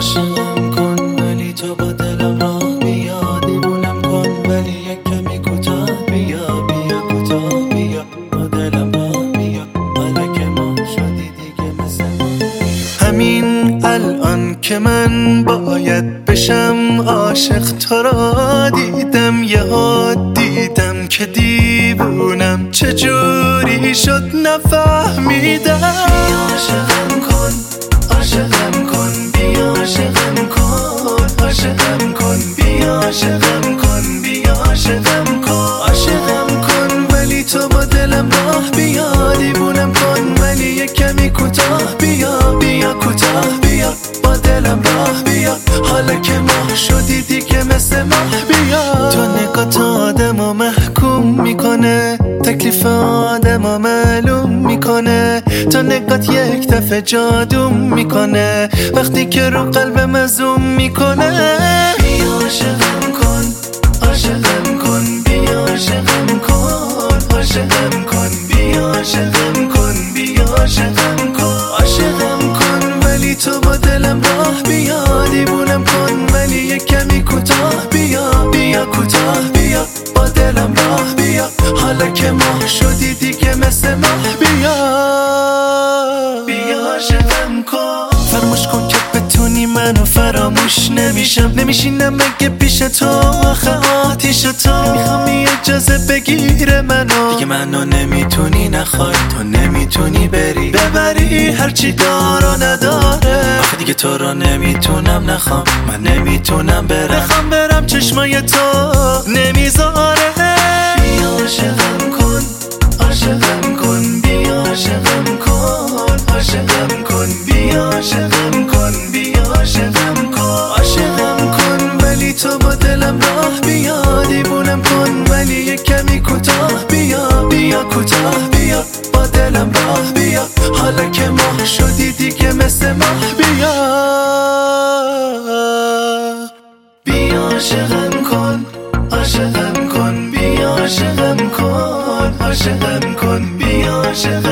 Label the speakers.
Speaker 1: عاشقم کن ولی تو با دلم راه بیا، دیوونم کن ولی یک کمی کوتاه بیا، بیا کوتاه بیا با دلم راه بیا، حالا که ما شدی دیگه مثل همین الان که من باید بشم عاشق، تو را دیدم یهو دیدم که دیوونم، چجوری شد نفهمیدم. بیا عاشقم کن، عاشقم کن، بیا عاشقم کن، عاشقم کن، بیا عاشقم کن، بیا عاشقم کن، عاشقم کن ولی تو با دلم راه بیا، دیوونم کن ولی یک کمی کوتاه بیا، بیا کوتاه بیا با دلم راه بیا، حالا که ماه شدی دیگه مثل ماه بیا. تو نگات آدمو محکوم میکنه، تکلیف آدمو معلوم میکنه، تو نگات یک دفعه جادوم میکنه، وقتی که رو قلبم زوم میکنه. بیا عاشقم کن، عاشقم کن، بیا عاشقم کن، عاشقم کن، بیا عاشقم کن، بیا عاشقم کن، عاشقم کن ولی تو با دلم راه بیا، دیوونم کن ولی یک کمی کوتاه بیا، بیا کوتاه بیا با دلم راه بیا، حالا که ماه شدی دیگه مثل ماه بیا. بیا عاشقم کن، فراموش کن که بتونی منو فراموش نمیشم، نمیشینم مگه پیش تو، آخه آتیش تو میخوام اجازه بگیره منو، دیگه منو نمیتونی نخوای، تو نمیتونی ببری هرچی دار و نداره، آخه دیگه تو رو نمیتونم نخوام، من نمیتونم برم چشمای تو نمیذاره. بیا عاشقم کن، عاشقم کن، بیا عاشقم کن، عاشقم کن، بیا عاشقم کن، بیا عاشقم کن، عاشقم کن ولی تو با دلم راه بیا، دیوونم کن ولی یک کمی کوتاه بیا، بیا کوتاه بیا با دلم راه بیا، حالا که ماه شدی دیگه مثل ماه بیا. بیا عاشقم کن، عاشقم کن، بیا عاشقم کن، عاشقم کن، بیا عاشقم